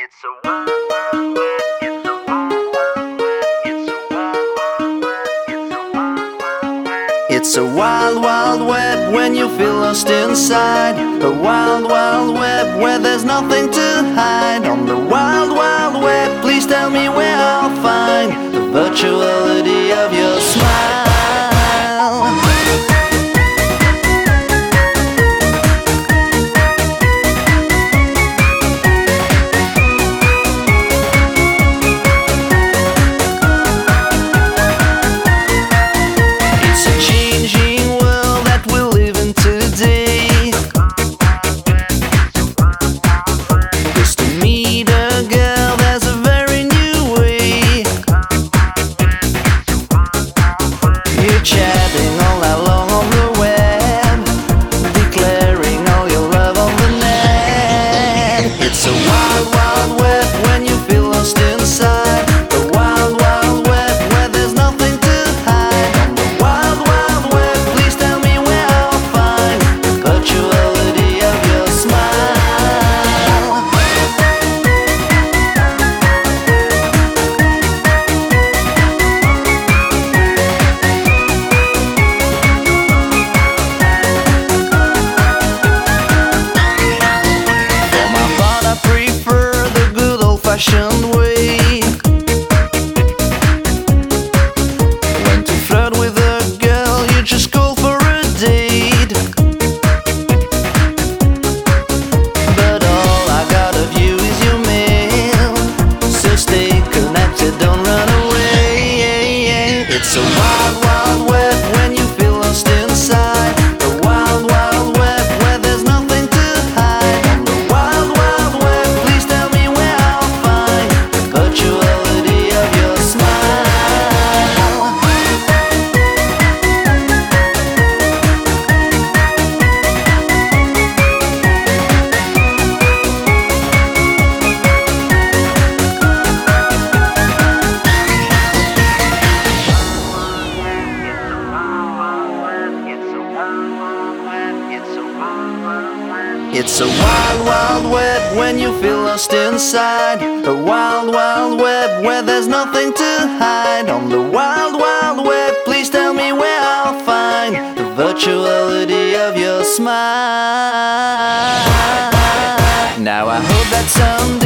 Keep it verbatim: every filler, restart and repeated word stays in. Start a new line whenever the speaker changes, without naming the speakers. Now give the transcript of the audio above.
It's a wild, wild web. It's a wild, wild web. It's a wild, wild web.
It's a wild, wild web when you feel lost inside. A wild, wild web where there's nothing to hide. On the wild, wild web, please tell me where I'll find the virtuality of your smile. Chatting all night long on the web, declaring all your love on the net. It's a wild, wild web when you feel lost inside. A wild, wild web where there's nothing to hide. On the wild, wild web, please tell me where I'll find the virtuality of your smile. Fashioned way. When to flirt with a girl, you just call for a date. But all I got of you is your mail, so stay connected, don't run away. It's a wild, wild web when you feel lost inside. A wild, wild web where there's nothing to hide. On the wild, wild web, please tell me where I'll find the virtuality of your smile. It's a wild, wild web when you feel lost inside. A wild, wild web where there's nothing to hide. On the wild, wild web, please tell me where I'll find the virtuality of your smile. Now I hope that someday